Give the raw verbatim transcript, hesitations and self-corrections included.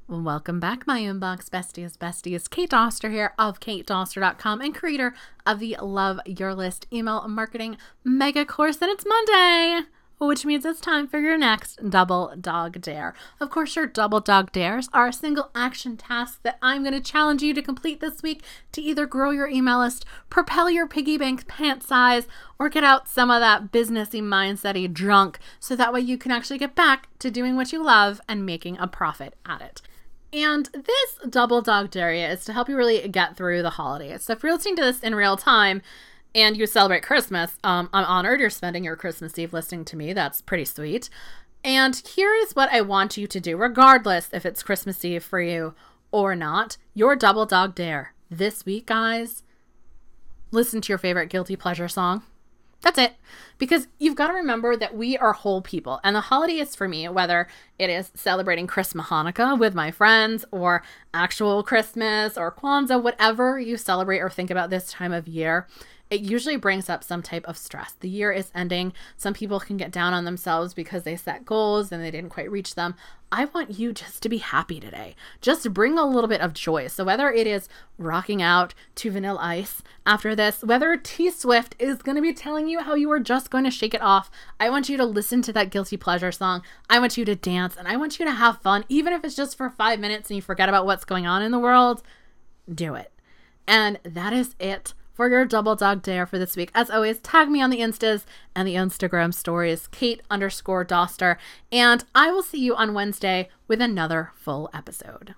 Welcome back, my inbox besties, besties. Kate Doster here of kate doster dot com and creator of the Love Your List email marketing mega course. And it's Monday, which means it's time for your next Double Dog Dare. Of course, your Double Dog Dares are a single action task that I'm going to challenge you to complete this week to either grow your email list, propel your piggy bank pant size, or get out some of that businessy mindset-y junk so that way you can actually get back to doing what you love and making a profit at it. And this Double Dog Dare is to help you really get through the holidays. So if you're listening to this in real time and you celebrate Christmas, um, I'm honored you're spending your Christmas Eve listening to me. That's pretty sweet. And here is what I want you to do, regardless if it's Christmas Eve for you or not. Your Double Dog Dare this week, guys, listen to your favorite guilty pleasure song. That's it. Because you've got to remember that we are whole people. And the holidays for me, whether it is celebrating Christmas Hanukkah with my friends or actual Christmas or Kwanzaa, whatever you celebrate or think about this time of year, it usually brings up some type of stress. The year is ending. Some people can get down on themselves because they set goals and they didn't quite reach them. I want you just to be happy today. Just bring a little bit of joy. So whether it is rocking out to Vanilla Ice after this, whether T Swift is going to be telling you how you are just going to shake it off, I want you to listen to that guilty pleasure song. I want you to dance and I want you to have fun. Even if it's just for five minutes and you forget about what's going on in the world, do it. And that is it for your Double Dog Dare for this week. As always, tag me on the Instas and the Instagram stories, Kate underscore Doster, and I will see you on Wednesday with another full episode.